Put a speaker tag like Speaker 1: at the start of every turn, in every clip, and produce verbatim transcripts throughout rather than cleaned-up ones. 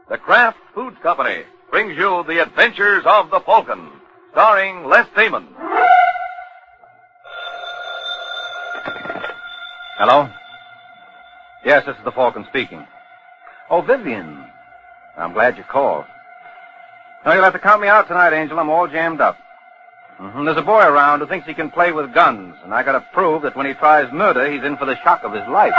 Speaker 1: The Kraft Foods Company brings you The Adventures of the Falcon, starring Les Damon.
Speaker 2: Hello? Yes, this is the Falcon speaking. Oh, Vivian. I'm glad you called. No, you'll have to count me out tonight, Angel. I'm all jammed up. Mm-hmm. There's a boy around who thinks he can play with guns, and I gotta prove that when he tries murder, he's in for the shock of his life.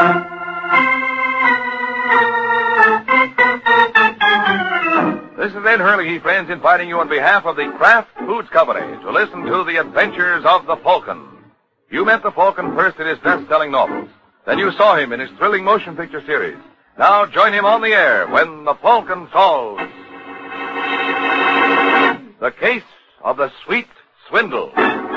Speaker 1: This is Ed Hurley, friends, inviting you on behalf of the Kraft Foods Company to listen to The Adventures of the Falcon. You met the Falcon first in his best-selling novels. Then you saw him in his thrilling motion picture series. Now join him on the air when the Falcon solves the case of the Sweet Swindle.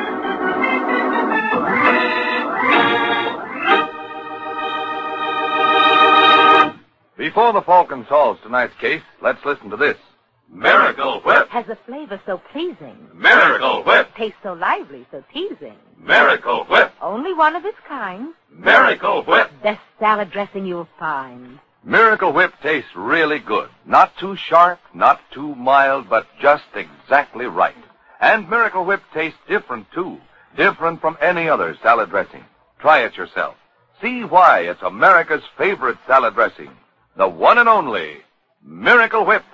Speaker 1: Before the Falcon solves tonight's case, let's listen to this. Miracle Whip.
Speaker 3: Has a flavor so pleasing.
Speaker 1: Miracle Whip.
Speaker 3: Tastes so lively, so teasing.
Speaker 1: Miracle Whip.
Speaker 3: Only one of its kind.
Speaker 1: Miracle Whip.
Speaker 3: Best salad dressing you'll find.
Speaker 1: Miracle Whip tastes really good. Not too sharp, not too mild, but just exactly right. And Miracle Whip tastes different, too. Different from any other salad dressing. Try it yourself. See why it's America's favorite salad dressing. The one and only Miracle Whip.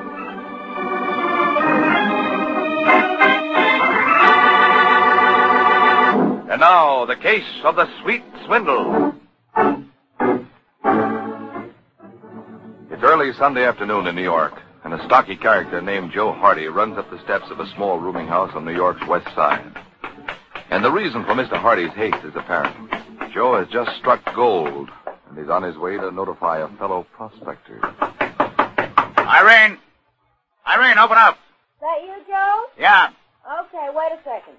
Speaker 1: And now, the case of the Sweet Swindle. It's early Sunday afternoon in New York, and a stocky character named Joe Hardy runs up the steps of a small rooming house on New York's west side. And the reason for Mister Hardy's haste is apparent. Joe has just struck gold, and he's on his way to notify a fellow prospector.
Speaker 4: Irene! Irene, open up!
Speaker 5: Is that you, Joe?
Speaker 4: Yeah.
Speaker 5: Okay, wait a second.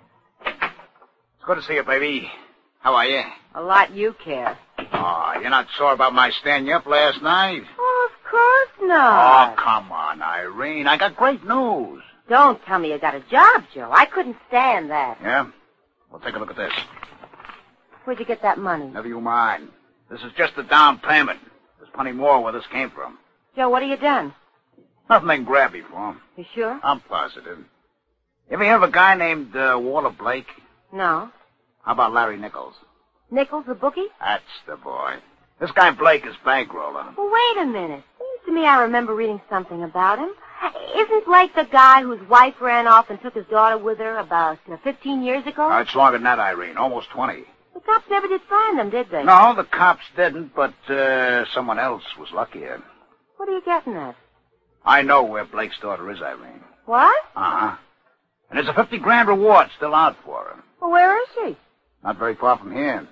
Speaker 4: It's good to see you, baby. How are you?
Speaker 3: A lot you care.
Speaker 4: Oh, you're not sore about my staying you up last night?
Speaker 3: Oh, of course
Speaker 4: Oh,
Speaker 3: not.
Speaker 4: come on, Irene. I got great news.
Speaker 3: Don't tell me you got a job, Joe. I couldn't stand that.
Speaker 4: Yeah? Well, take a look at this.
Speaker 3: Where'd you get that money?
Speaker 4: Never you mind. This is just the down payment. There's plenty more where this came from.
Speaker 3: Joe, what have you done?
Speaker 4: Nothing they can grab me for.
Speaker 3: You sure?
Speaker 4: I'm positive. You ever hear of a guy named uh, Walter Blake?
Speaker 3: No.
Speaker 4: How about Larry Nichols?
Speaker 3: Nichols, the bookie?
Speaker 4: That's the boy. This guy Blake is bankrolling.
Speaker 3: Well, wait a minute. Seems to me I remember reading something about him. Isn't Blake the guy whose wife ran off and took his daughter with her about uh, fifteen years ago?
Speaker 4: Uh, it's longer than that, Irene. Almost twenty.
Speaker 3: The cops never did find them, did they?
Speaker 4: No, the cops didn't, but uh, someone else was luckier.
Speaker 3: What are you getting at?
Speaker 4: I know where Blake's daughter is, Irene.
Speaker 3: What?
Speaker 4: Uh-huh. And there's a fifty grand reward still out for her.
Speaker 3: Well, where is she?
Speaker 4: Not very far from here.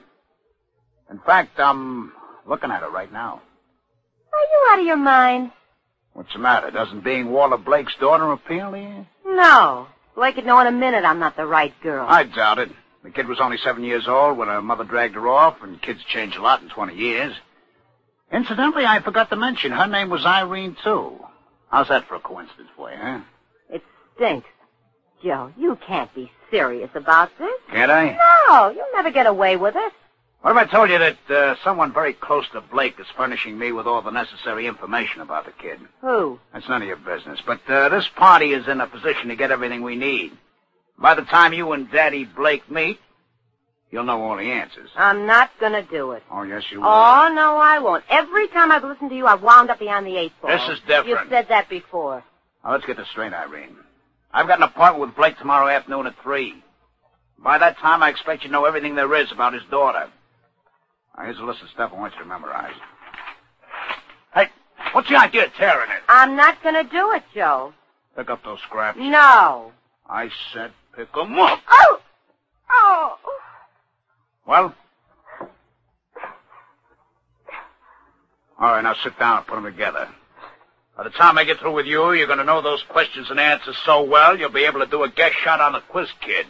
Speaker 4: In fact, I'm looking at her right now.
Speaker 3: Are you out of your mind?
Speaker 4: What's the matter? Doesn't being Walter Blake's daughter appeal to you?
Speaker 3: No. Blake would know in a minute I'm not the right girl.
Speaker 4: I doubt it. The kid was only seven years old when her mother dragged her off, and kids change a lot in twenty years. Incidentally, I forgot to mention, her name was Irene, too. How's that for a coincidence for you, huh?
Speaker 3: It stinks. Joe, you can't be serious about this.
Speaker 4: Can't I?
Speaker 3: No, you'll never get away with it.
Speaker 4: What if I told you that uh, someone very close to Blake is furnishing me with all the necessary information about the kid?
Speaker 3: Who?
Speaker 4: That's none of your business. But uh, this party is in a position to get everything we need. By the time you and Daddy Blake meet, you'll know all the answers.
Speaker 3: I'm not going to do it.
Speaker 4: Oh, yes, you will.
Speaker 3: Oh, no, I won't. Every time I've listened to you, I've wound up behind the eight ball.
Speaker 4: This is different.
Speaker 3: You've said that before.
Speaker 4: Now, let's get this straight, Irene. I've got an appointment with Blake tomorrow afternoon at three. By that time, I expect you to know everything there is about his daughter. Now, here's a list of stuff I want you to memorize. Hey, what's the idea of tearing it?
Speaker 3: I'm not going to do it, Joe.
Speaker 4: Pick up those scraps.
Speaker 3: No.
Speaker 4: I said pick 'em up.
Speaker 3: Oh! Oh!
Speaker 4: Well? All right, now sit down and put them together. By the time I get through with you, you're going to know those questions and answers so well, you'll be able to do a guest shot on the quiz kids.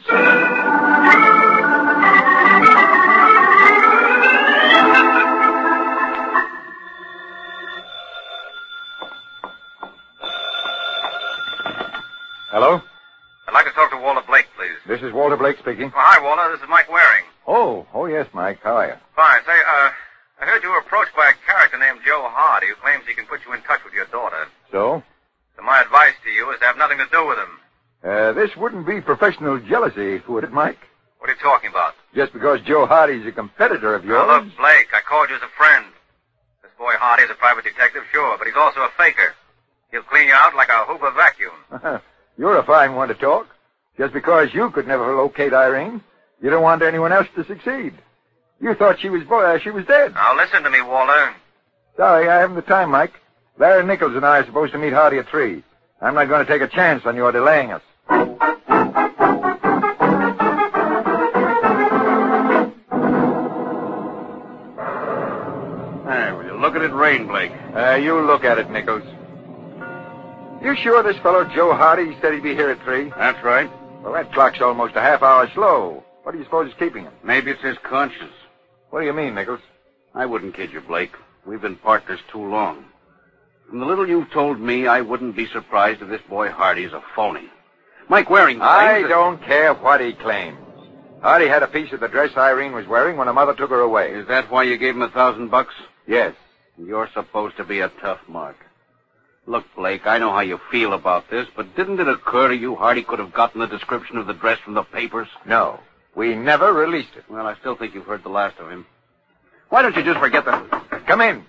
Speaker 2: Hello?
Speaker 1: I'd like to talk to Walter Blake, please.
Speaker 2: This is Walter Blake speaking.
Speaker 1: Oh, hi, Walter. This is Mike Waring.
Speaker 2: Oh, oh yes, Mike. How are you?
Speaker 1: Fine. Say, uh, I heard you were approached by a character named Joe Hardy who claims he can put you in touch with your daughter.
Speaker 6: So?
Speaker 2: So my advice to you is to have nothing to do with him.
Speaker 6: Uh, this wouldn't be professional jealousy, would it, Mike?
Speaker 2: What are you talking about?
Speaker 6: Just because Joe Hardy's a competitor of yours?
Speaker 2: Now, look, Blake, I called you as a friend. This boy Hardy is a private detective, sure, but he's also a faker. He'll clean you out like a Hoover vacuum.
Speaker 6: You're a fine one to talk. Just because you could never locate Irene, you don't want anyone else to succeed. You thought she was uh, she was dead.
Speaker 2: Now, listen to me, Walter.
Speaker 6: Sorry, I haven't the time, Mike. Larry Nichols and I are supposed to meet Hardy at three. I'm not going to take a chance on your delaying us.
Speaker 2: Hey, will you look at it rain, Blake?
Speaker 6: Uh, you look at it, Nichols. You sure this fellow Joe Hardy said he'd be here at three?
Speaker 2: That's right.
Speaker 6: Well, that clock's almost a half hour slow. What do you suppose is keeping him?
Speaker 2: Maybe it's his conscience.
Speaker 6: What do you mean, Nichols?
Speaker 2: I wouldn't kid you, Blake. We've been partners too long. From the little you've told me, I wouldn't be surprised if this boy Hardy's a phony. Mike Waring
Speaker 6: I
Speaker 2: claims that-
Speaker 6: don't care what he claims. Hardy had a piece of the dress Irene was wearing when her mother took her away.
Speaker 2: Is that why you gave him a thousand bucks?
Speaker 6: Yes.
Speaker 2: You're supposed to be a tough mark. Look, Blake, I know how you feel about this, but didn't it occur to you Hardy could have gotten the description of the dress from the papers?
Speaker 6: No. We never released it.
Speaker 2: Well, I still think you've heard the last of him. Why don't you just forget that?
Speaker 6: Come in.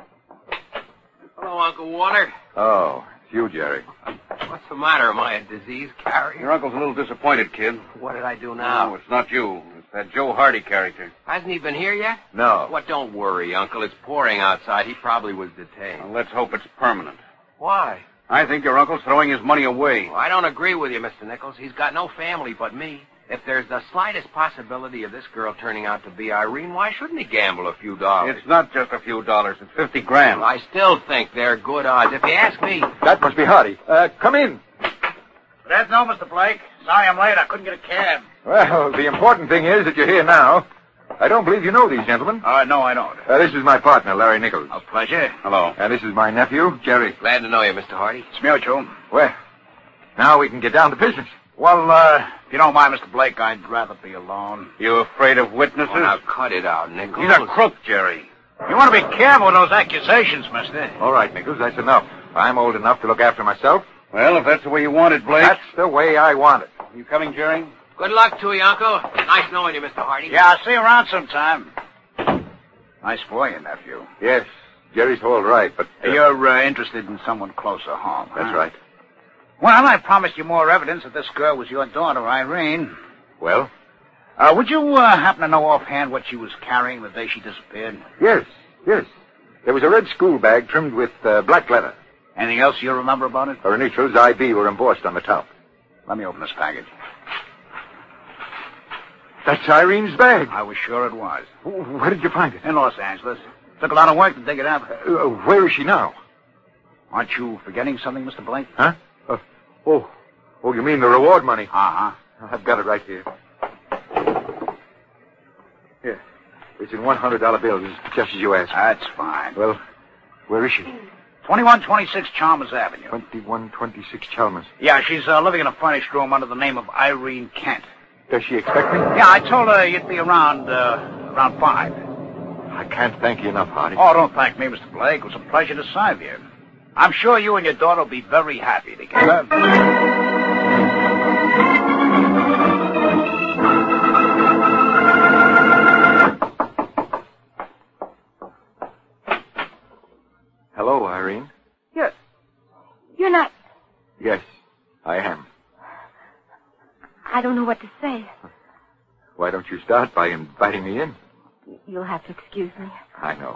Speaker 7: Hello, Uncle Walter.
Speaker 6: Oh, it's you, Jerry.
Speaker 7: What's the matter? Am I a disease carrier?
Speaker 2: Your uncle's a little disappointed, kid.
Speaker 7: What did I do
Speaker 2: No,
Speaker 7: now?
Speaker 2: it's not you. It's that Joe Hardy character.
Speaker 7: Hasn't he been here yet?
Speaker 6: No.
Speaker 7: What, don't worry, Uncle. It's pouring outside. He probably was detained.
Speaker 2: Well, let's hope it's permanent.
Speaker 7: Why?
Speaker 2: I think your uncle's throwing his money away.
Speaker 7: Well, I don't agree with you, Mister Nichols. He's got no family but me. If there's the slightest possibility of this girl turning out to be Irene, why shouldn't he gamble a few dollars?
Speaker 2: It's not just a few dollars. It's fifty grand.
Speaker 7: Well, I still think they're good odds. If you ask me...
Speaker 6: That must be Hardy. Uh, come in.
Speaker 4: That's no, Mister Blake. Sorry I'm late. I couldn't get a cab.
Speaker 6: Well, the important thing is that you're here now. I don't believe you know these gentlemen.
Speaker 4: Uh, no, I don't.
Speaker 6: Uh, this is my partner, Larry Nichols.
Speaker 4: A pleasure.
Speaker 2: Hello.
Speaker 6: And this is my nephew, Jerry.
Speaker 7: Glad to know you, Mister Hardy.
Speaker 4: It's mutual.
Speaker 6: Well, now we can get down to business.
Speaker 4: Well, uh, if you don't mind, Mister Blake, I'd rather be alone.
Speaker 2: You afraid of witnesses?
Speaker 7: Oh, now cut it out, Nichols.
Speaker 2: He's a crook, Jerry.
Speaker 4: You want to be careful with those accusations, mister.
Speaker 6: All right, Nichols, that's enough. I'm old enough to look after myself.
Speaker 2: Well, if that's the way you want it, Blake.
Speaker 6: That's the way I want it.
Speaker 2: You coming, Jerry?
Speaker 7: Good luck to you, Uncle. Nice knowing you, Mister Hardy.
Speaker 4: Yeah, I'll see you around sometime. Nice for you, nephew.
Speaker 6: Yes, Jerry's all right, but... uh,
Speaker 4: You're uh, interested in someone closer home, huh?
Speaker 6: That's right.
Speaker 4: Well, I promised you more evidence that this girl was your daughter, Irene.
Speaker 6: Well?
Speaker 4: Uh, would you uh, happen to know offhand what she was carrying the day she disappeared?
Speaker 6: Yes, yes. There was a red school bag trimmed with uh, black leather.
Speaker 4: Anything else you remember about it?
Speaker 6: Her initials, I B, were embossed on the top.
Speaker 4: Let me open this package.
Speaker 6: That's Irene's bag.
Speaker 4: I was sure it was.
Speaker 6: Where did you find it?
Speaker 4: In Los Angeles. Took a lot of work to dig it up.
Speaker 6: Uh, where is she now?
Speaker 4: Aren't you forgetting something, Mister Blake?
Speaker 6: Huh? Uh, oh, oh, you mean the reward money?
Speaker 4: Uh-huh.
Speaker 6: I've got it right here. Here. It's in one hundred dollar bills, just as you asked.
Speaker 4: That's fine.
Speaker 6: Well, where is she?
Speaker 4: twenty-one twenty-six Chalmers Avenue.
Speaker 6: twenty-one twenty-six Chalmers.
Speaker 4: Yeah, she's uh, living in a furnished room under the name of Irene Kent.
Speaker 6: Does she expect me?
Speaker 4: Yeah, I told her you'd be around, uh, around five.
Speaker 6: I can't thank you enough, Hardy.
Speaker 4: Oh, don't thank me, Mister Blake. It was a pleasure to serve you. I'm sure you and your daughter will be very happy together.
Speaker 6: Hello, Irene.
Speaker 3: You're... You're not...
Speaker 6: Yes, I am.
Speaker 3: I don't know what to say.
Speaker 6: Why don't you start by inviting me in?
Speaker 3: You'll have to excuse me.
Speaker 6: I know.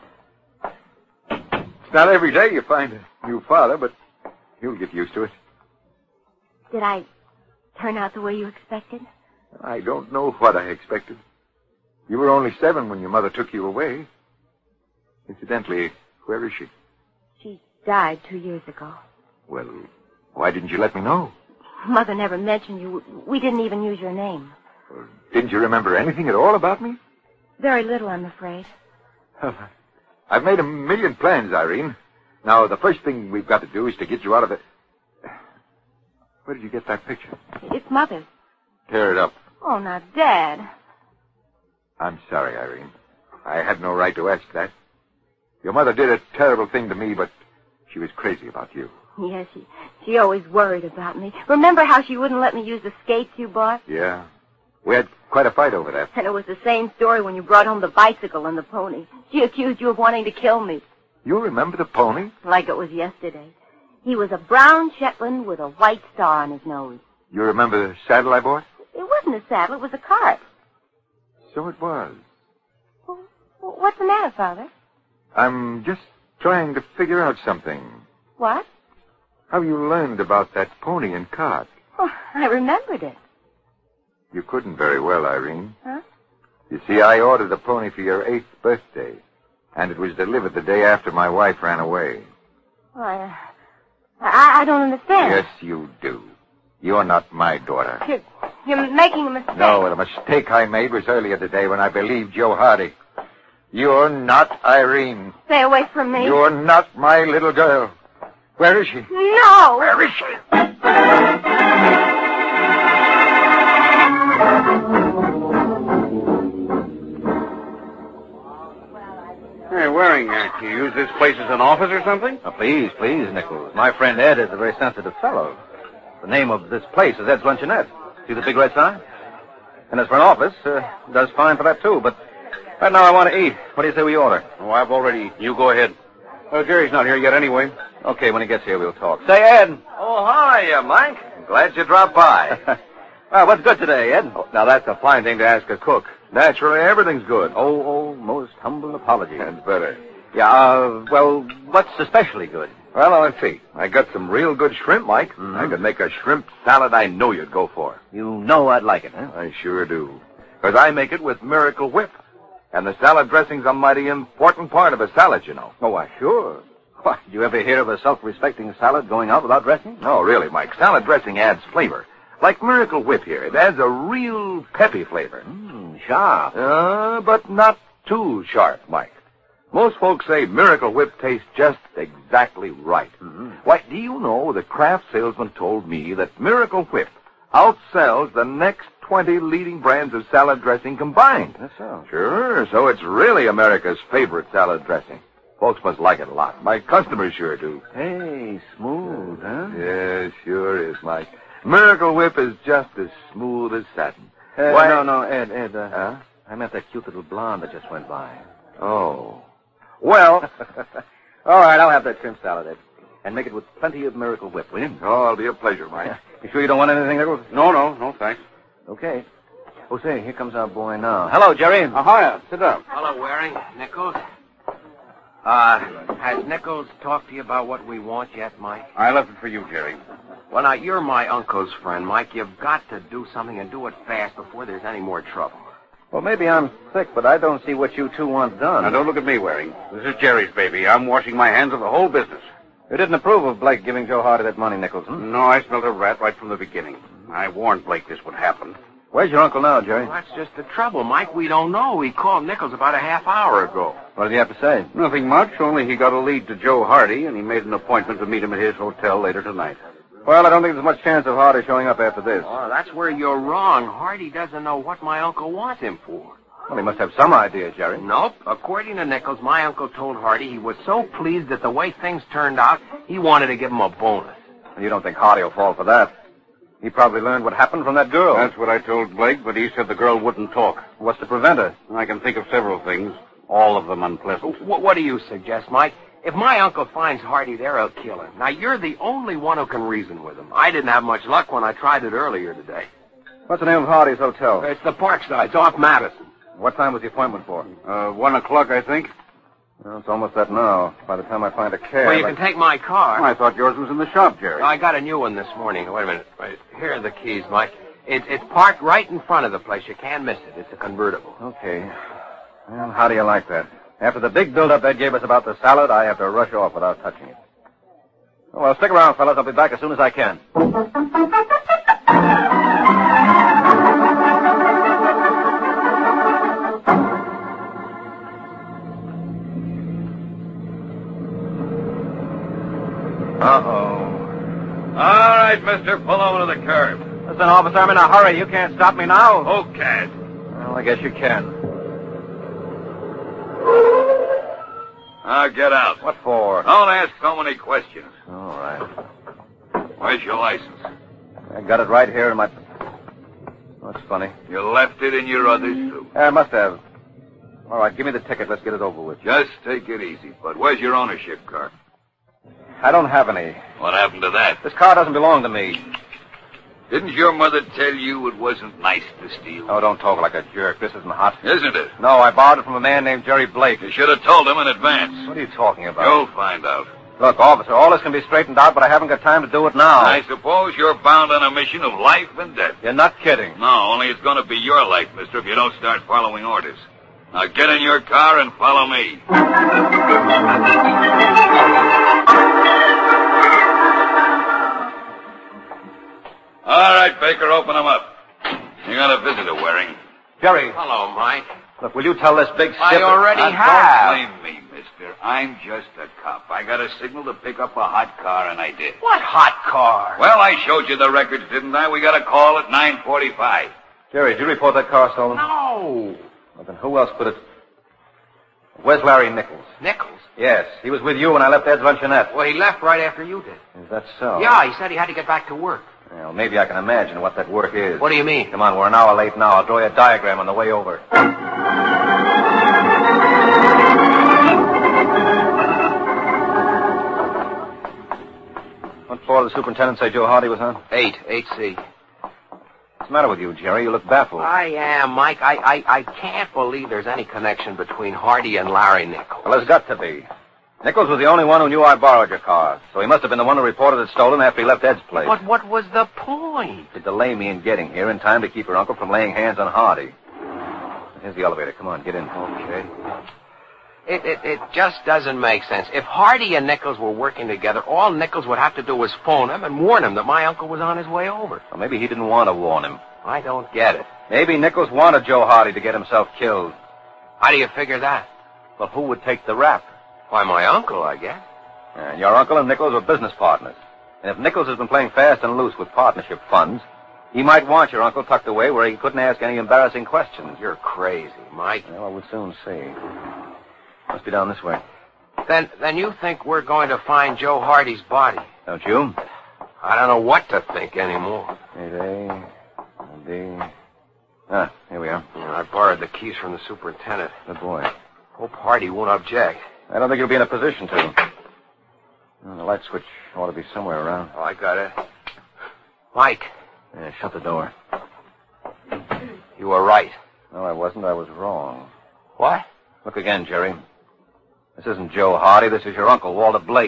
Speaker 6: It's not every day you find a new father, but you'll get used to it.
Speaker 3: Did I turn out the way you expected?
Speaker 6: I don't know what I expected. You were only seven when your mother took you away. Incidentally, where is she?
Speaker 3: She died two years ago.
Speaker 6: Well, why didn't you let me know?
Speaker 3: Mother never mentioned you. We didn't even use your name.
Speaker 6: Well, didn't you remember anything at all about me?
Speaker 3: Very little, I'm afraid.
Speaker 6: I've made a million plans, Irene. Now, the first thing we've got to do is to get you out of it. Where did you get that picture?
Speaker 3: It's Mother's.
Speaker 6: Tear it up.
Speaker 3: Oh, now, Dad.
Speaker 6: I'm sorry, Irene. I had no right to ask that. Your mother did a terrible thing to me, but She was crazy about you.
Speaker 3: Yes, she, she always worried about me. Remember how she wouldn't let me use the skates you bought?
Speaker 6: Yeah. We had quite a fight over that.
Speaker 3: And it was the same story when you brought home the bicycle and the pony. She accused you of wanting to kill me.
Speaker 6: You remember the pony?
Speaker 3: Like it was yesterday. He was a brown Shetland with a white star on his nose.
Speaker 6: You remember the saddle I bought?
Speaker 3: It wasn't a saddle, it was a cart.
Speaker 6: So it was.
Speaker 3: Well, what's the matter, Father?
Speaker 6: I'm just trying to figure out something.
Speaker 3: What?
Speaker 6: How you learned about that pony and cart.
Speaker 3: Oh, I remembered it.
Speaker 6: You couldn't very well, Irene.
Speaker 3: Huh?
Speaker 6: You see, I ordered the pony for your eighth birthday, and it was delivered the day after my wife ran away.
Speaker 3: Why, uh, I, I don't understand.
Speaker 6: Yes, you do. You're not my daughter.
Speaker 3: You're, you're making a mistake.
Speaker 6: No, the mistake I made was earlier today when I believed Joe Hardy. You're not Irene.
Speaker 3: Stay away from me.
Speaker 6: You're not my little girl. Where is she?
Speaker 3: No.
Speaker 6: Where is she?
Speaker 8: Hey, Waring, uh, you use this place as an office or something?
Speaker 2: Oh, please, please, Nichols. My friend Ed is a very sensitive fellow. The name of this place is Ed's Luncheonette. See the big red sign? And as for an office, uh, does fine for that, too. But right now I want to eat. What do you say we order?
Speaker 8: Oh, I've already... You go ahead. Oh, Jerry's not here yet anyway.
Speaker 2: Okay, when he gets here, we'll talk. Say, Ed.
Speaker 1: Oh, hi, uh, Mike. Glad you dropped by.
Speaker 2: Well, what's good today, Ed?
Speaker 1: Oh, now, that's a fine thing to ask a cook. Naturally, everything's good.
Speaker 2: Oh, oh, most humble apology.
Speaker 1: That's better.
Speaker 2: Yeah, uh, well, what's especially good?
Speaker 1: Well, now, let's see. I got some real good shrimp, Mike.
Speaker 2: Mm-hmm.
Speaker 1: I could make a shrimp salad I know you'd go for.
Speaker 2: You know I'd like it, huh?
Speaker 1: I sure do. Because I make it with Miracle Whip. And the salad dressing's a mighty important part of a salad, you know.
Speaker 2: Oh, why, sure. Why, did you ever hear of a self-respecting salad going out without dressing?
Speaker 1: No, really, Mike. Salad dressing adds flavor. Like Miracle Whip here. It adds a real peppy flavor.
Speaker 2: Mmm, sharp.
Speaker 1: Uh, but not too sharp, Mike. Most folks say Miracle Whip tastes just exactly right.
Speaker 2: Mm-hmm.
Speaker 1: Why, do you know the Kraft salesman told me that Miracle Whip outsells the next twenty leading brands of salad dressing combined?
Speaker 2: That's so.
Speaker 1: Sure, so it's really America's favorite salad dressing. Folks must like it a lot. My customers sure do.
Speaker 2: Hey, smooth, huh?
Speaker 1: Yeah, sure is, Mike. Miracle Whip is just as smooth as satin.
Speaker 2: Uh,
Speaker 1: Why-
Speaker 2: no, no, Ed, Ed, uh,
Speaker 1: Huh?
Speaker 2: I meant that cute little blonde that just went by.
Speaker 1: Oh. Well,
Speaker 2: All right, I'll have that shrimp salad, Ed. And make it with plenty of Miracle Whip, will you?
Speaker 1: oh, it'll be a pleasure, Mike.
Speaker 2: You sure you don't want anything, Nichols?
Speaker 8: No, no, no, thanks.
Speaker 2: Okay. Oh, say, here comes our boy now. Hello, Jerry.
Speaker 8: Uh, hiya, sit down.
Speaker 7: Hello, Waring. Nichols. Uh, has Nichols talked to you about what we want yet, Mike?
Speaker 8: I left it for you, Jerry.
Speaker 7: Well, now, you're my uncle's friend, Mike. You've got to do something and do it fast before there's any more trouble.
Speaker 2: Well, maybe I'm thick, but I don't see what you two want done.
Speaker 8: Now, don't look at me, Waring. This is Jerry's baby. I'm washing my hands of the whole business.
Speaker 2: You didn't approve of Blake giving Joe Hardy that money, Nichols, hmm?
Speaker 8: No, I smelled a rat right from the beginning. I warned Blake this would happen.
Speaker 2: Where's your uncle now, Jerry?
Speaker 7: Well, that's just the trouble, Mike. We don't know. He called Nichols about a half hour ago.
Speaker 2: What did he have to say?
Speaker 8: Nothing much, only he got a lead to Joe Hardy, and he made an appointment to meet him at his hotel later tonight.
Speaker 2: Well, I don't think there's much chance of Hardy showing up after this.
Speaker 7: Oh, that's where you're wrong. Hardy doesn't know what my uncle wants him for.
Speaker 2: Well, he must have some idea, Jerry.
Speaker 7: Nope. According to Nichols, my uncle told Hardy he was so pleased at the way things turned out, he wanted to give him a bonus.
Speaker 2: You don't think Hardy will fall for that? He probably learned what happened from that girl.
Speaker 8: That's what I told Blake, but he said the girl wouldn't talk.
Speaker 2: What's to prevent her?
Speaker 8: I can think of several things, all of them unpleasant.
Speaker 7: What, what do you suggest, Mike? If my uncle finds Hardy there, he'll kill him. Now, you're the only one who can reason with him. I didn't have much luck when I tried it earlier today.
Speaker 2: What's the name of Hardy's hotel?
Speaker 7: It's the Parkside. It's off Madison.
Speaker 2: What time was the appointment for?
Speaker 8: Uh, one o'clock, I think.
Speaker 2: Well, it's almost that now. By the time I find a cab...
Speaker 7: Well, you
Speaker 2: I-
Speaker 7: can take my car.
Speaker 8: I thought yours was in the shop, Jerry.
Speaker 7: I got a new one this morning. Wait a minute. Wait. Here are the keys, Mike. It, it's parked right in front of the place. You can't miss it. It's a convertible.
Speaker 2: Okay. Well, how do you like that? After the big build-up Ed gave us about the salad, I have to rush off without touching it. Well, stick around, fellas. I'll be back as soon as I can. Uh-oh.
Speaker 1: All right, mister, pull over to the curb.
Speaker 2: Listen, officer, I'm in a hurry. You can't stop me now.
Speaker 1: Who can?
Speaker 2: Well, I guess you can.
Speaker 9: Now get out.
Speaker 2: What for?
Speaker 9: Don't ask so many questions.
Speaker 2: All right.
Speaker 9: Where's your license?
Speaker 2: I got it right here in my... Oh, that's funny.
Speaker 9: You left it in your other suit.
Speaker 2: I must have. All right, give me the ticket. Let's get it over with.
Speaker 9: Just take it easy. But where's your ownership card?
Speaker 2: I don't have any.
Speaker 9: What happened to that?
Speaker 2: This car doesn't belong to me.
Speaker 9: Didn't your mother tell you it wasn't nice to steal?
Speaker 2: Oh, don't talk like a jerk. This isn't hot.
Speaker 9: Isn't it?
Speaker 2: No, I borrowed it from a man named Jerry Blake.
Speaker 9: You should have told him in advance.
Speaker 2: What are you talking about?
Speaker 9: You'll find out.
Speaker 2: Look, officer, all this can be straightened out, but I haven't got time to do it now.
Speaker 9: I suppose you're bound on a mission of life and death.
Speaker 2: You're not kidding.
Speaker 9: No, only it's going to be your life, mister, if you don't start following orders. Now get in your car and follow me. All right, Baker, open them up. You got a visitor, Waring.
Speaker 2: Jerry.
Speaker 7: Hello, Mike.
Speaker 2: Look, will you tell this big
Speaker 7: I
Speaker 2: skipper...
Speaker 7: already
Speaker 9: Now,
Speaker 7: have.
Speaker 9: Don't blame me, mister. I'm just a cop. I got a signal to pick up a hot car, and I did.
Speaker 7: What hot car?
Speaker 9: Well, I showed you the records, didn't I? We got a call at nine forty-five.
Speaker 2: Jerry, did you report that car stolen?
Speaker 7: No.
Speaker 2: Well, then who else could it... Where's Larry Nichols?
Speaker 7: Nichols?
Speaker 2: Yes, he was with you when I left Ed's luncheonette.
Speaker 7: Well, he left right after you did.
Speaker 2: Is that so?
Speaker 7: Yeah, he said he had to get back to work.
Speaker 2: Well, maybe I can imagine what that work is.
Speaker 7: What do you mean?
Speaker 2: Come on, we're an hour late now. I'll draw you a diagram on the way over. What floor did the superintendent say Joe Hardy was on?
Speaker 7: Eight, eight C.
Speaker 2: What's the matter with you, Jerry? You look baffled.
Speaker 7: I am, Mike. I, I, I can't believe there's any connection between Hardy and Larry Nichols.
Speaker 2: Well, there's got to be. Nichols was the only one who knew I borrowed your car, so he must have been the one who reported it stolen after he left Ed's place.
Speaker 7: But what was the point?
Speaker 2: To delay me in getting here in time to keep your uncle from laying hands on Hardy. Here's the elevator. Come on, get in.
Speaker 7: Okay. It, it, it just doesn't make sense. If Hardy and Nichols were working together, all Nichols would have to do was phone him and warn him that my uncle was on his way over.
Speaker 2: Well, maybe he didn't want to warn him.
Speaker 7: I don't get it.
Speaker 2: Maybe Nichols wanted Joe Hardy to get himself killed.
Speaker 7: How do you figure that?
Speaker 2: Well, who would take the rap?
Speaker 7: Why, my uncle, I guess.
Speaker 2: And your uncle and Nichols were business partners. And if Nichols has been playing fast and loose with partnership funds, he might want your uncle tucked away where he couldn't ask any embarrassing questions.
Speaker 7: You're crazy, Mike.
Speaker 2: Well, we'll soon see. Must be down this way.
Speaker 7: Then, then you think we're going to find Joe Hardy's body?
Speaker 2: Don't you?
Speaker 7: I don't know what to think anymore.
Speaker 2: eight A, B. Ah, here we are.
Speaker 7: Yeah, I borrowed the keys from the superintendent.
Speaker 2: Good boy.
Speaker 7: Hope Hardy won't object.
Speaker 2: I don't think he'll be in a position to. Well, the light switch ought to be somewhere around.
Speaker 7: Oh, I got it. Mike.
Speaker 2: Yeah, shut the door.
Speaker 7: You were right.
Speaker 2: No, I wasn't. I was wrong.
Speaker 7: What?
Speaker 2: Look again, Jerry. This isn't Joe Hardy. This is your uncle, Walter Blake.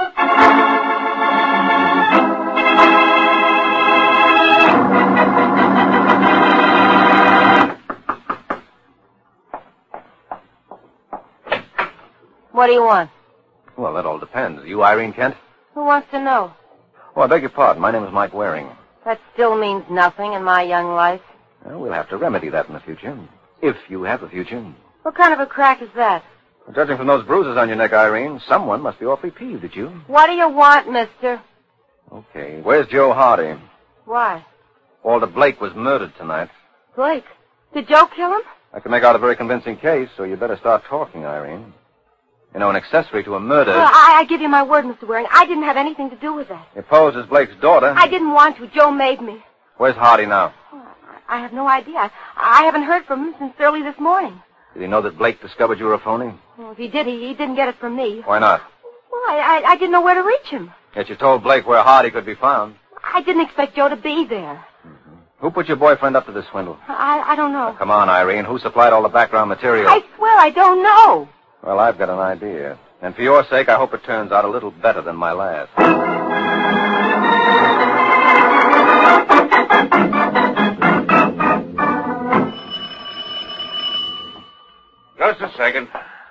Speaker 3: What do you want?
Speaker 2: Well, that all depends. You Irene Kent?
Speaker 3: Who wants to know?
Speaker 2: Oh, I beg your pardon. My name is Mike Waring.
Speaker 3: That still means nothing in my young life.
Speaker 2: Well, we'll have to remedy that in the future. If you have a future.
Speaker 3: What kind of a crack is that?
Speaker 2: Well, judging from those bruises on your neck, Irene, someone must be awfully peeved at you.
Speaker 3: What do you want, mister?
Speaker 2: Okay. Where's Joe Hardy?
Speaker 3: Why?
Speaker 2: Walter Blake was murdered tonight.
Speaker 3: Blake. Did Joe kill him?
Speaker 2: I can make out a very convincing case, so you better start talking, Irene. You know, an accessory to a murder...
Speaker 3: Well, I, I give you my word, Mister Waring. I didn't have anything to do with that.
Speaker 2: You posed as Blake's daughter.
Speaker 3: I didn't want to. Joe made me.
Speaker 2: Where's Hardy now?
Speaker 3: Oh, I have no idea. I, I haven't heard from him since early this morning.
Speaker 2: Did he know that Blake discovered you were a phony?
Speaker 3: Well, if he did, he, he didn't get it from me.
Speaker 2: Why not?
Speaker 3: Well, I, I, I didn't know where to reach him.
Speaker 2: Yet you told Blake where Hardy could be found.
Speaker 3: I didn't expect Joe to be there.
Speaker 2: Mm-hmm. Who put your boyfriend up to this swindle?
Speaker 3: I, I don't know.
Speaker 2: Now, come on, Irene. Who supplied all the background material?
Speaker 3: I swear I don't know.
Speaker 2: Well, I've got an idea. And for your sake, I hope it turns out a little better than my last.
Speaker 8: Just a second.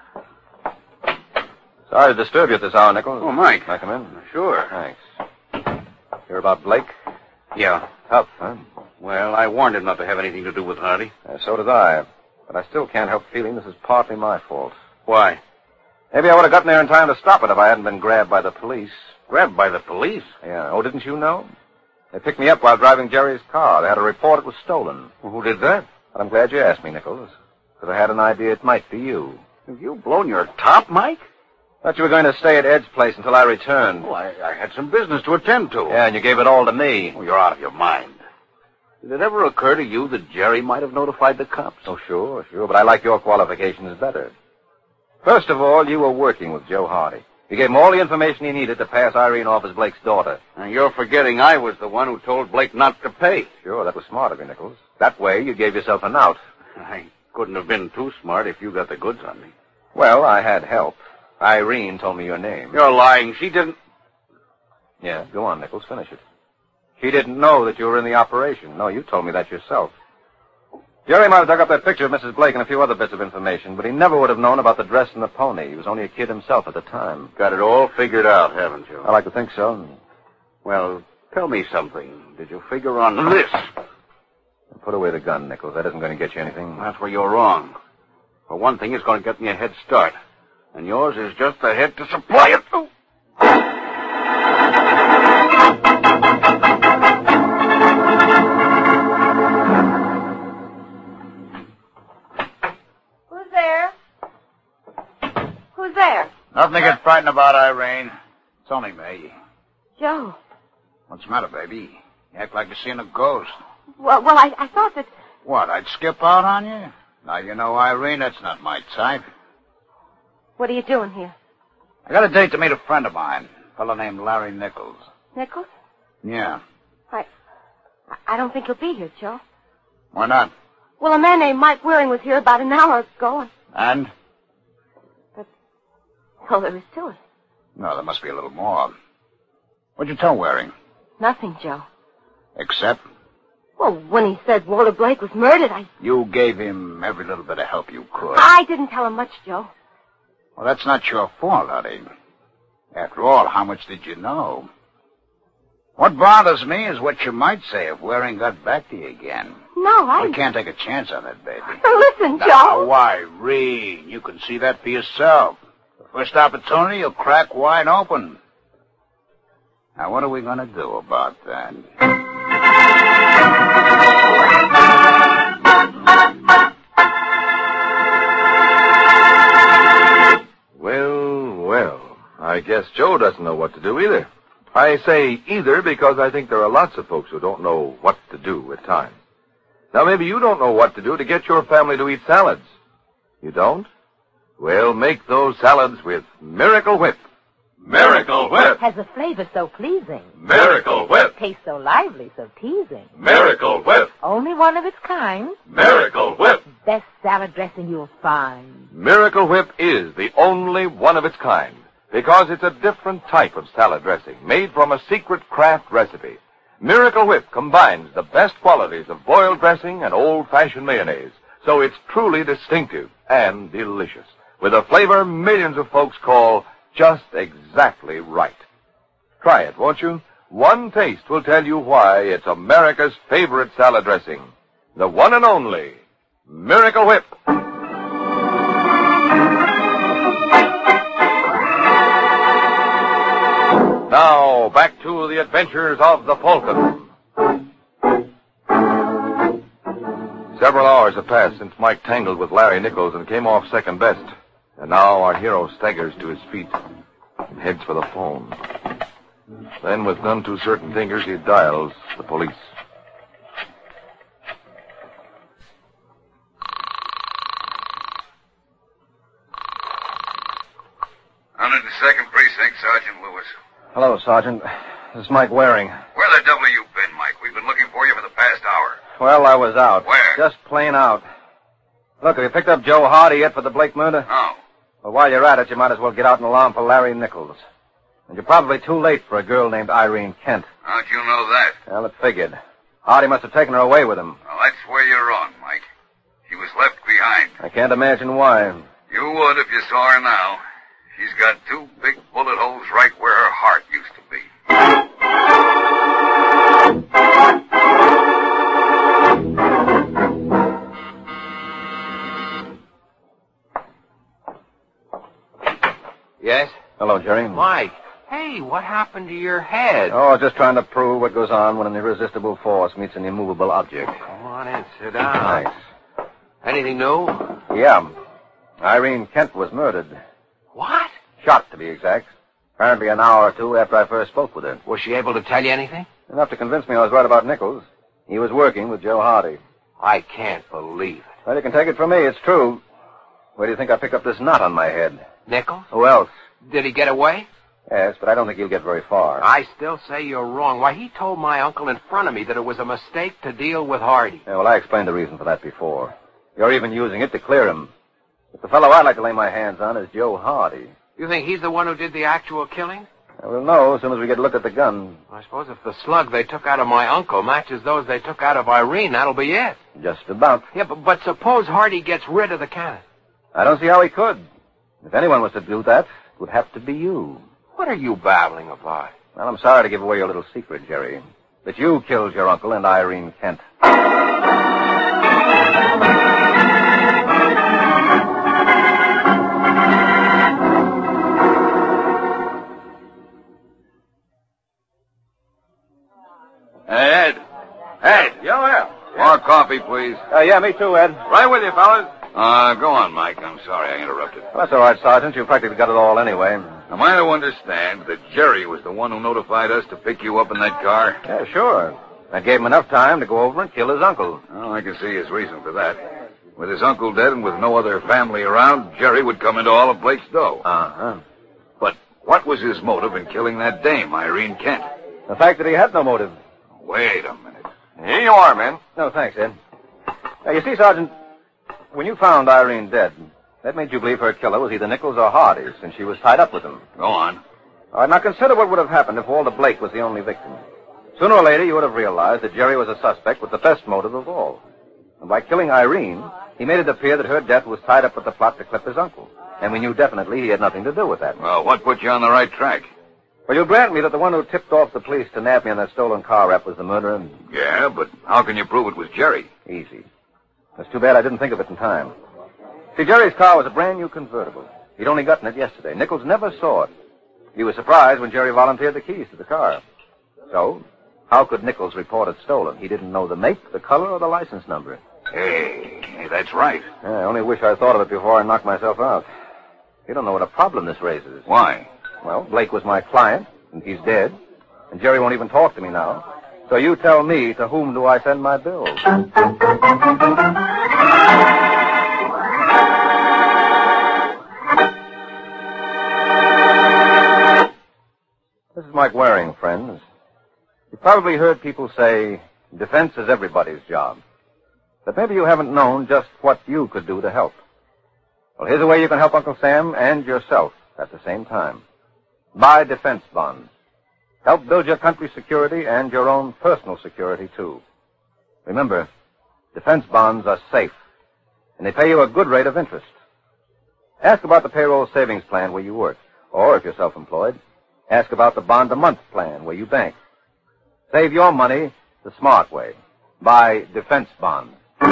Speaker 2: Sorry to disturb you at this hour, Nichols.
Speaker 8: Oh, Mike.
Speaker 2: Can I come in?
Speaker 8: Sure.
Speaker 2: Thanks. Hear about Blake?
Speaker 8: Yeah.
Speaker 2: Tough, huh?
Speaker 8: Well, I warned him not to have anything to do with Hardy.
Speaker 2: Uh, so did I. But I still can't help feeling this is partly my fault.
Speaker 8: Why?
Speaker 2: Maybe I would have gotten there in time to stop it if I hadn't been grabbed by the police.
Speaker 8: Grabbed by the police?
Speaker 2: Yeah. Oh, didn't you know? They picked me up while driving Jerry's car. They had a report it was stolen.
Speaker 8: Well, who did that?
Speaker 2: But I'm glad you asked me, Nichols. Because I had an idea it might be you.
Speaker 8: Have you blown your top, Mike?
Speaker 2: Thought you were going to stay at Ed's place until I returned.
Speaker 8: Oh, I, I had some business to attend to.
Speaker 2: Yeah, and you gave it all to me.
Speaker 8: Oh, you're out of your mind. Did it ever occur to you that Jerry might have notified the cops?
Speaker 2: Oh, sure, sure, but I like your qualifications better. First of all, you were working with Joe Hardy. You gave him all the information he needed to pass Irene off as Blake's daughter.
Speaker 8: And you're forgetting I was the one who told Blake not to pay.
Speaker 2: Sure, that was smart of you, Nichols. That way, you gave yourself an out.
Speaker 8: I couldn't have been too smart if you got the goods on me.
Speaker 2: Well, I had help. Irene told me your name.
Speaker 8: You're lying. She didn't...
Speaker 2: Yeah, go on, Nichols. Finish it. She didn't know that you were in the operation. No, you told me that yourself. Jerry might have dug up that picture of Missus Blake and a few other bits of information, but he never would have known about the dress and the pony. He was only a kid himself at the time.
Speaker 8: Got it all figured out, haven't you?
Speaker 2: I like to think so.
Speaker 8: Well, tell me something. Did you figure on this?
Speaker 2: Put away the gun, Nichols. That isn't going to get you anything.
Speaker 8: That's where you're wrong. For one thing, it's going to get me a head start. And yours is just the head to supply it. Oh.
Speaker 5: Who's there? Who's there?
Speaker 4: Nothing to get frightened about, Irene. It's only me.
Speaker 3: Joe.
Speaker 4: What's the matter, baby? You act like you're seeing a ghost.
Speaker 3: Well, well, I, I thought that...
Speaker 4: What, I'd skip out on you? Now, you know, Irene, that's not my type.
Speaker 3: What are you doing here?
Speaker 4: I got a date to meet a friend of mine, a fellow named Larry Nichols.
Speaker 3: Nichols?
Speaker 4: Yeah.
Speaker 3: I... I don't think he'll be here, Joe.
Speaker 4: Why not?
Speaker 3: Well, a man named Mike Waring was here about an hour ago, and...
Speaker 4: And?
Speaker 3: That's all there is to it.
Speaker 4: No, there must be a little more. What'd you tell Waring?
Speaker 3: Nothing, Joe.
Speaker 4: Except?
Speaker 3: Well, when he said Walter Blake was murdered, I...
Speaker 4: You gave him every little bit of help you could.
Speaker 3: I didn't tell him much, Joe.
Speaker 4: Well, that's not your fault, Artie. After all, how much did you know? What bothers me is what you might say if Waring got back to you again.
Speaker 3: No, I...
Speaker 4: We can't take a chance on that, baby.
Speaker 3: Listen, Joe.
Speaker 4: Now, Irene, you can see that for yourself. The first opportunity, you'll crack wide open. Now, what are we going to do about that?
Speaker 1: Well, well, I guess Joe doesn't know what to do either. I say either because I think there are lots of folks who don't know what to do at times. Now, maybe you don't know what to do to get your family to eat salads. You don't? Well, make those salads with Miracle Whip.
Speaker 9: Miracle Whip!
Speaker 5: Has a flavor so pleasing.
Speaker 9: Miracle Whip!
Speaker 5: Tastes so lively, so teasing.
Speaker 9: Miracle Whip!
Speaker 5: Only one of its kind.
Speaker 9: Miracle Whip!
Speaker 5: Best salad dressing you'll find.
Speaker 1: Miracle Whip is the only one of its kind because it's a different type of salad dressing made from a secret craft recipe. Miracle Whip combines the best qualities of boiled dressing and old-fashioned mayonnaise, so it's truly distinctive and delicious, with a flavor millions of folks call just exactly right. Try it, won't you? One taste will tell you why it's America's favorite salad dressing. The one and only Miracle Whip. Now, back to the adventures of the Falcon. Several hours have passed since Mike tangled with Larry Nichols and came off second best. And now our hero staggers to his feet and heads for the phone. Then, with none too certain fingers, he dials the police.
Speaker 9: one hundred second Precinct, Sergeant Lewis.
Speaker 2: Hello, Sergeant. This is Mike Waring.
Speaker 9: Where the devil you been, Mike? We've been looking for you for the past hour.
Speaker 2: Well, I was out.
Speaker 9: Where?
Speaker 2: Just plain out. Look, have you picked up Joe Hardy yet for the Blake murder?
Speaker 9: No.
Speaker 2: Well, while you're at it, you might as well get out an alarm for Larry Nichols. And you're probably too late for a girl named Irene Kent.
Speaker 9: How'd you know that?
Speaker 2: Well, it figured. Hardy must have taken her away with him.
Speaker 9: Well, that's where you're wrong, Mike. She was left behind.
Speaker 2: I can't imagine why.
Speaker 9: You would if you saw her now. She's got two big bullet holes right where her heart used to be.
Speaker 7: Yes?
Speaker 2: Hello, Jerry.
Speaker 7: Mike. Hey, what happened to your head?
Speaker 2: Oh, just trying to prove what goes on when an irresistible force meets an immovable object.
Speaker 7: Come on in, sit down.
Speaker 2: Thanks.
Speaker 7: Anything new?
Speaker 2: Yeah. Irene Kent was murdered.
Speaker 7: What?
Speaker 2: shot, to be exact. Apparently an hour or two after I first spoke with her.
Speaker 7: Was she able to tell you anything?
Speaker 2: Enough to convince me I was right about Nichols. He was working with Joe Hardy.
Speaker 7: I can't believe it.
Speaker 2: Well, you can take it from me. It's true. Where do you think I picked up this knot on my head?
Speaker 7: Nichols?
Speaker 2: Who else?
Speaker 7: Did he get away?
Speaker 2: Yes, but I don't think he'll get very far.
Speaker 7: I still say you're wrong. Why, he told my uncle in front of me that it was a mistake to deal with Hardy.
Speaker 2: Yeah, well, I explained the reason for that before. You're even using it to clear him. But the fellow I'd like to lay my hands on is Joe Hardy.
Speaker 7: You think he's the one who did the actual killing?
Speaker 2: We'll know as soon as we get a look at the gun.
Speaker 7: I suppose if the slug they took out of my uncle matches those they took out of Irene, that'll be it.
Speaker 2: Just about.
Speaker 7: Yeah, but, but suppose Hardy gets rid of the cannon.
Speaker 2: I don't see how he could. If anyone was to do that, it would have to be you.
Speaker 7: What are you babbling about?
Speaker 2: Well, I'm sorry to give away your little secret, Jerry. But you killed your uncle and Irene Kent.
Speaker 9: Hey, Ed. Ed.
Speaker 6: Yeah, yeah.
Speaker 9: More coffee, please.
Speaker 2: Uh, yeah, me too, Ed.
Speaker 6: Right with you, fellas.
Speaker 9: Uh, go on, Mike. I'm sorry I interrupted.
Speaker 2: Well, that's all right, Sergeant. You practically got it all anyway.
Speaker 9: Am I to understand that Jerry was the one who notified us to pick you up in that car?
Speaker 2: Yeah, sure. That gave him enough time to go over and kill his uncle.
Speaker 9: Well, I can see his reason for that. With his uncle dead and with no other family around, Jerry would come into all of Blake's dough.
Speaker 2: Uh-huh.
Speaker 9: But what was his motive in killing that dame, Irene Kent?
Speaker 2: The fact that he had no motive.
Speaker 9: Wait a minute.
Speaker 6: Here you are, man.
Speaker 2: No, thanks, Ed. Now, you see, Sergeant, when you found Irene dead, that made you believe her killer was either Nichols or Hardy, since she was tied up with him.
Speaker 9: Go on.
Speaker 2: All right, now consider what would have happened if Walter Blake was the only victim. Sooner or later, you would have realized that Jerry was a suspect with the best motive of all. And by killing Irene, he made it appear that her death was tied up with the plot to clip his uncle. And we knew definitely he had nothing to do with that.
Speaker 9: Well, what put you on the right track?
Speaker 2: Well, you'll grant me that the one who tipped off the police to nab me on that stolen car wrap was the murderer?
Speaker 9: Yeah, but how can you prove it was Jerry?
Speaker 2: Easy. It's too bad I didn't think of it in time. See, Jerry's car was a brand new convertible. He'd only gotten it yesterday. Nichols never saw it. He was surprised when Jerry volunteered the keys to the car. So, how could Nichols report it stolen? He didn't know the make, the color, or the license number.
Speaker 9: Hey, hey, that's right.
Speaker 2: Yeah, I only wish I thought of it before I knocked myself out. You don't know what a problem this raises.
Speaker 9: Why?
Speaker 2: Well, Blake was my client, and he's dead. And Jerry won't even talk to me now. So you tell me, to whom do I send my bills? This is Mike Waring, friends. You've probably heard people say, defense is everybody's job. But maybe you haven't known just what you could do to help. Well, here's a way you can help Uncle Sam and yourself at the same time. Buy defense bonds. Help build your country's security and your own personal security, too. Remember, defense bonds are safe, and they pay you a good rate of interest. Ask about the payroll savings plan where you work, or if you're self-employed, ask about the bond-a-month plan where you bank. Save your money the smart way. Buy defense bonds.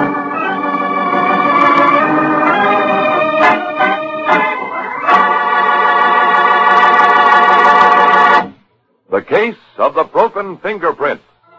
Speaker 1: The Case of the Broken Fingerprint.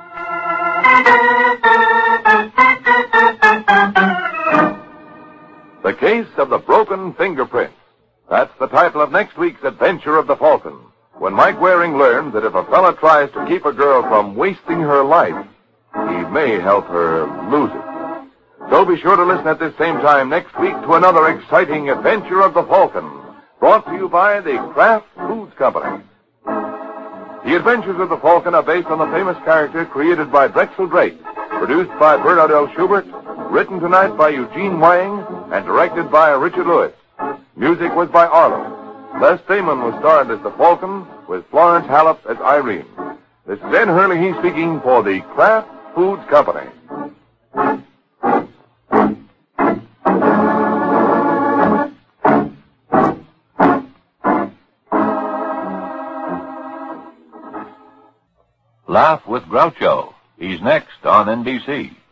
Speaker 1: The Case of the Broken Fingerprint. That's the title of next week's adventure of the Falcon, when Mike Waring learns that if a fella tries to keep a girl from wasting her life, he may help her lose it. So be sure to listen at this same time next week to another exciting adventure of the Falcon, brought to you by the Kraft Foods Company. The Adventures of the Falcon are based on the famous character created by Drexel Drake, produced by Bernard L. Schubert, written tonight by Eugene Wang, and directed by Richard Lewis. Music was by Arlo. Les Damon was starred as the Falcon, with Florence Hallop as Irene. This is Ed Hurley speaking for the Kraft Foods Company. Laugh with Groucho. He's next on N B C.